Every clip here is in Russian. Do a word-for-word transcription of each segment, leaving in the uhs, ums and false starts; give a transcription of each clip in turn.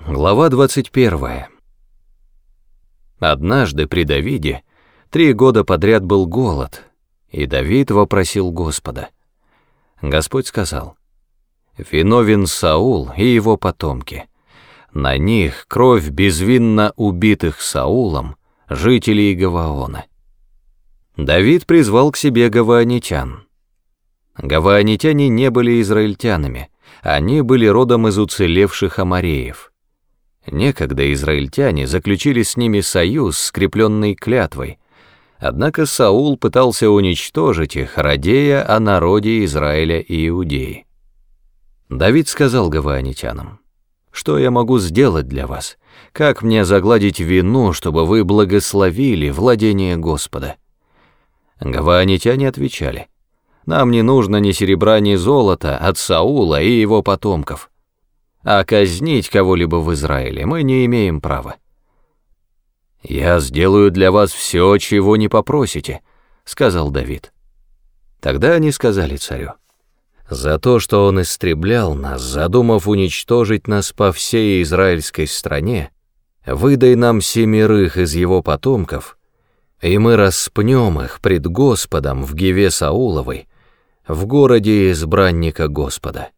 Глава двадцать первая. Однажды при Давиде три года подряд был голод, и Давид вопросил Господа. Господь сказал: «Виновен Саул и его потомки. На них кровь безвинно убитых Саулом, жителей Гаваона». Давид призвал к себе гаваонитян. Гаваонитяне не были израильтянами, они были родом из уцелевших амореев. Некогда израильтяне заключили с ними союз, скрепленный клятвой, однако Саул пытался уничтожить их, радея о народе Израиля и Иудеи. Давид сказал гаваонитянам: «Что я могу сделать для вас? Как мне загладить вину, чтобы вы благословили владение Господа?» Гаваонитяне отвечали: «Нам не нужно ни серебра, ни золота от Саула и его потомков, а казнить кого-либо в Израиле мы не имеем права». «Я сделаю для вас все, чего не попросите», — сказал Давид. Тогда они сказали царю: «За то, что он истреблял нас, задумав уничтожить нас по всей израильской стране, выдай нам семерых из его потомков, и мы распнем их пред Господом в гиве Сауловой, в городе избранника Господа».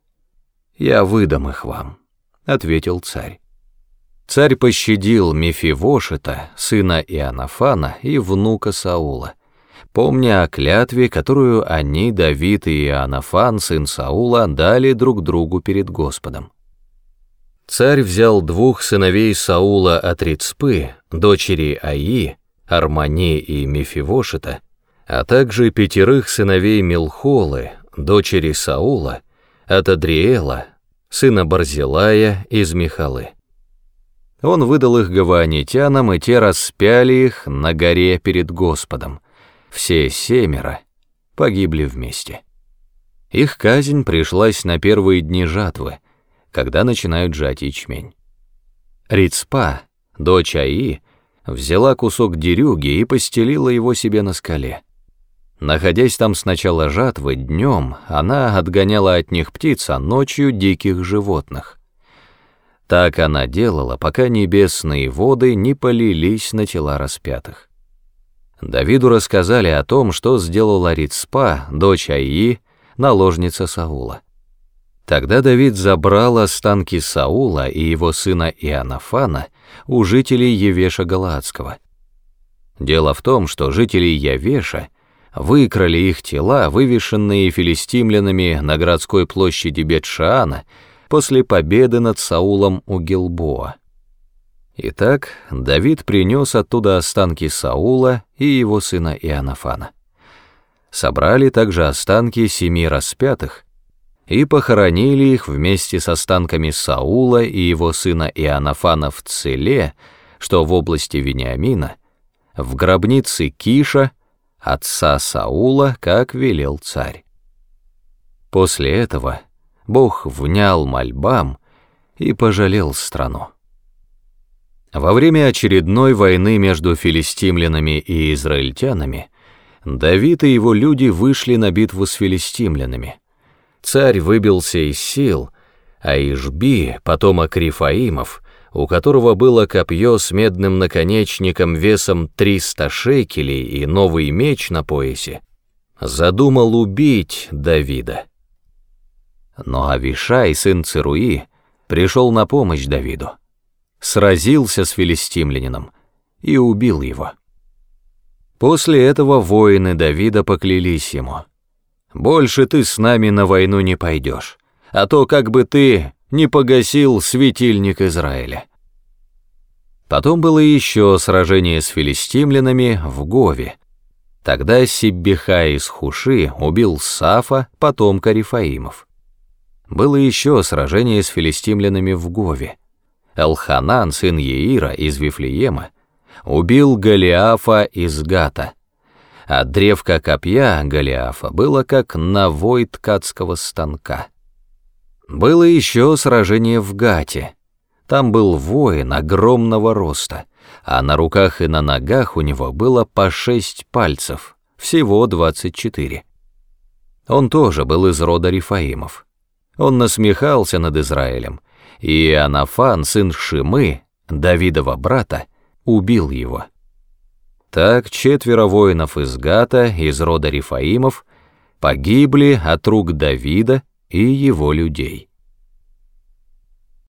«Я выдам их вам», — ответил царь. Царь пощадил Мефивошета, сына Иоаннафана и внука Саула, помня о клятве, которую они, Давид и Иоаннафан, сын Саула, дали друг другу перед Господом. Царь взял двух сыновей Саула от Рицпы, дочери Аи, Армани и Мефивошета, а также пятерых сыновей Милхолы, дочери Саула, от Адриэла, сына Барзилая из Михалы. Он выдал их гаваонитянам, и те распяли их на горе перед Господом. Все семеро погибли вместе. Их казнь пришлась на первые дни жатвы, когда начинают жать ячмень. Рицпа, дочь Аи, взяла кусок дерюги и постелила его себе на скале. Находясь там с начала жатвы, днем она отгоняла от них птиц, а ночью диких животных. Так она делала, пока небесные воды не полились на тела распятых. Давиду рассказали о том, что сделала Рицпа, дочь Аи, наложница Саула. Тогда Давид забрал останки Саула и его сына Иоаннафана у жителей Явеша Галаадского. Дело в том, что жители Явеша выкрали их тела, вывешенные филистимлянами на городской площади Бет-Шаана после победы над Саулом у Гилбоа. Итак, Давид принес оттуда останки Саула и его сына Иоаннафана. Собрали также останки семи распятых и похоронили их вместе с останками Саула и его сына Иоаннафана в Целе, что в области Вениамина, в гробнице Киша, отца Саула, как велел царь. После этого Бог внял мольбам и пожалел страну. Во время очередной войны между филистимлянами и израильтянами Давид и его люди вышли на битву с филистимлянами. Царь выбился из сил, а Ишби, потомок Рифаимов, у которого было копье с медным наконечником весом триста шекелей и новый меч на поясе, задумал убить Давида. Но Авишай, сын Церуи, пришел на помощь Давиду, сразился с филистимлянином и убил его. После этого воины Давида поклялись ему: «Больше ты с нами на войну не пойдешь, а то как бы ты не погасил светильник Израиля». Потом было еще сражение с филистимлянами в Гове. Тогда Сиббехай из Хуши убил Сафа, потомка Рифаимов. Было еще сражение с филистимлянами в Гове. Элханан, сын Еира из Вифлеема, убил Голиафа из Гата, а древко копья Голиафа было как навой ткацкого станка. Было еще сражение в Гате. Там был воин огромного роста, а на руках и на ногах у него было по шесть пальцев, всего двадцать четыре. Он тоже был из рода Рифаимов. Он насмехался над Израилем и Иоаннафан, сын Шимы, Давидова брата, убил его. Так четверо воинов из Гата, из рода Рифаимов, погибли от рук Давида и его людей.